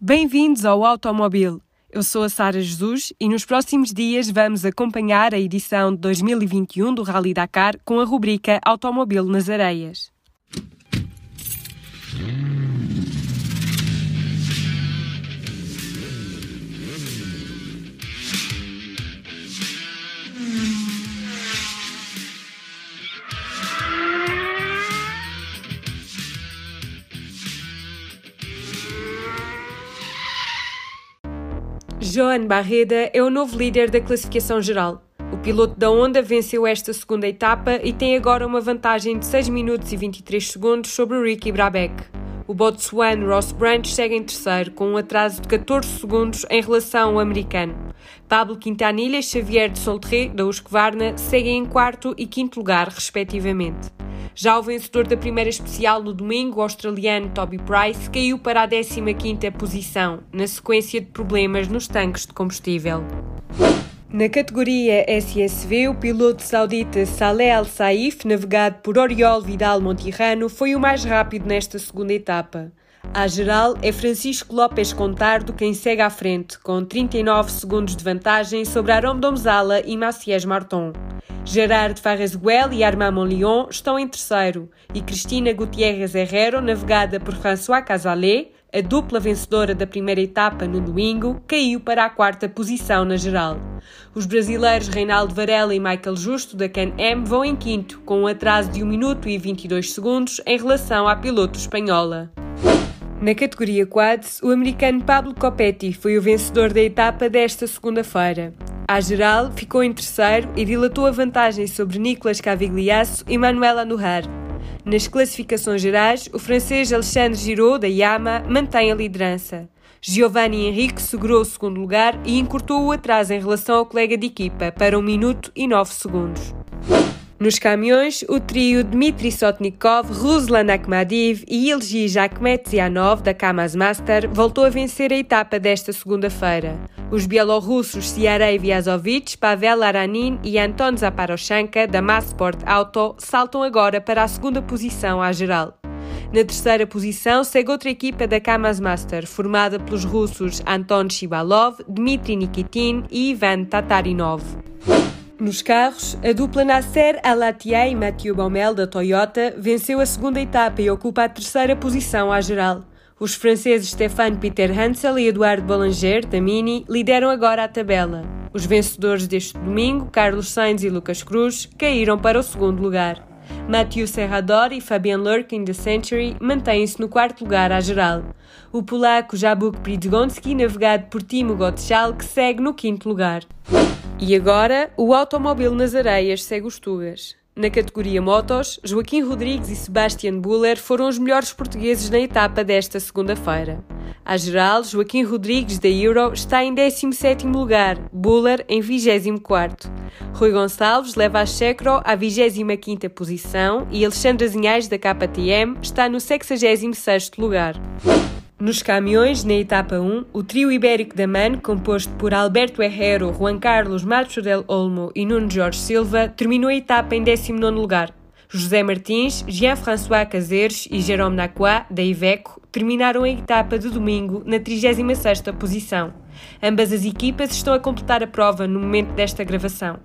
Bem-vindos ao Automobil. Eu sou a Sara Jesus e nos próximos dias vamos acompanhar a edição de 2021 do Rally Dakar com a rubrica Automobil nas Areias. Joan Barreda é o novo líder da classificação geral. O piloto da Honda venceu esta segunda etapa e tem agora uma vantagem de 6 minutos e 23 segundos sobre o Ricky Brabec. O botsuano Ross Branch segue em terceiro, com um atraso de 14 segundos em relação ao americano. Pablo Quintanilha e Xavier de Solterre, da Husqvarna, seguem em quarto e quinto lugar, respectivamente. Já o vencedor da primeira especial no domingo, o australiano Toby Price, caiu para a 15ª posição, na sequência de problemas nos tanques de combustível. Na categoria SSV, o piloto saudita Saleh Al-Saif, navegado por Oriol Vidal Montirano, foi o mais rápido nesta segunda etapa. À geral, é Francisco López Contardo quem segue à frente, com 39 segundos de vantagem sobre Arôme Domzala e Maciej Marton. Gerard Farresguel e Armand Monlion estão em terceiro e Cristina Gutiérrez Herrero, navegada por François Casalet, a dupla vencedora da primeira etapa no domingo, caiu para a quarta posição na geral. Os brasileiros Reinaldo Varela e Michael Justo, da Can-Am, vão em quinto, com um atraso de 1 minuto e 22 segundos em relação à piloto espanhola. Na categoria Quads, o americano Pablo Copetti foi o vencedor da etapa desta segunda-feira. À geral, ficou em terceiro e dilatou a vantagem sobre Nicolas Cavigliasso e Manuel Anujar. Nas classificações gerais, o francês Alexandre Giraud, da Yamaha, mantém a liderança. Giovanni Henrique segurou o segundo lugar e encurtou o atraso em relação ao colega de equipa para 1 minuto e 9 segundos. Nos caminhões, o trio Dmitry Sotnikov, Ruslan Akhmadiv e Ilgi Akhmetzianov, da Kamaz Master, voltou a vencer a etapa desta segunda-feira. Os bielorrussos Siarei Vyazovic, Pavel Aranin e Anton Zaparoshenko, da Massport Auto, saltam agora para a segunda posição à geral. Na terceira posição segue outra equipa da Kamaz Master, formada pelos russos Anton Shibalov, Dmitry Nikitin e Ivan Tatarinov. Nos carros, a dupla Nasser Al-Attiyah e Mathieu Baumel, da Toyota, venceu a segunda etapa e ocupa a terceira posição à geral. Os franceses Stéphane Peter Hansel e Eduardo Boulanger, da Mini, lideram agora a tabela. Os vencedores deste domingo, Carlos Sainz e Lucas Cruz, caíram para o segundo lugar. Mathieu Serrador e Fabian Lurkin, da Century, mantêm-se no quarto lugar à geral. O polaco Jabuk Przydzgonski, navegado por Timo Gottschalk, segue no quinto lugar. E agora, o Automobil nas Areias segue os Tugas. Na categoria Motos, Joaquim Rodrigues e Sebastian Buller foram os melhores portugueses na etapa desta segunda-feira. À geral, Joaquim Rodrigues, da Euro, está em 17º lugar, Buller em 24º. Rui Gonçalves leva a Checro à 25ª posição e Alexandre Azinhais, da KTM, está no 66º lugar. Nos caminhões, na etapa 1, o trio ibérico da MAN, composto por Alberto Herrero, Juan Carlos Macho del Olmo e Nuno Jorge Silva, terminou a etapa em 19º lugar. José Martins, Jean-François Cazeres e Jérôme Lacroix, da Iveco, terminaram a etapa de domingo na 36ª posição. Ambas as equipas estão a completar a prova no momento desta gravação.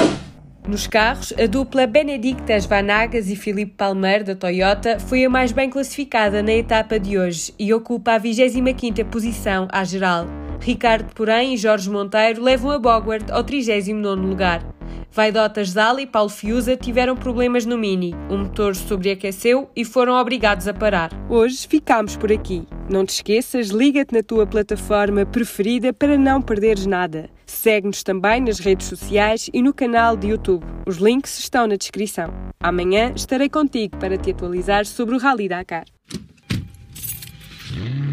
Nos carros, a dupla Benedictas Vanagas e Filipe Palmeiro, da Toyota, foi a mais bem classificada na etapa de hoje e ocupa a 25ª posição à geral. Ricardo Porém e Jorge Monteiro levam a Bogwart ao 39º lugar. Vaidota Zala e Paulo Fiuza tiveram problemas no Mini. O motor sobreaqueceu e foram obrigados a parar. Hoje ficamos por aqui. Não te esqueças, liga-te na tua plataforma preferida para não perderes nada. Segue-nos também nas redes sociais e no canal de YouTube. Os links estão na descrição. Amanhã estarei contigo para te atualizar sobre o Rally Dakar.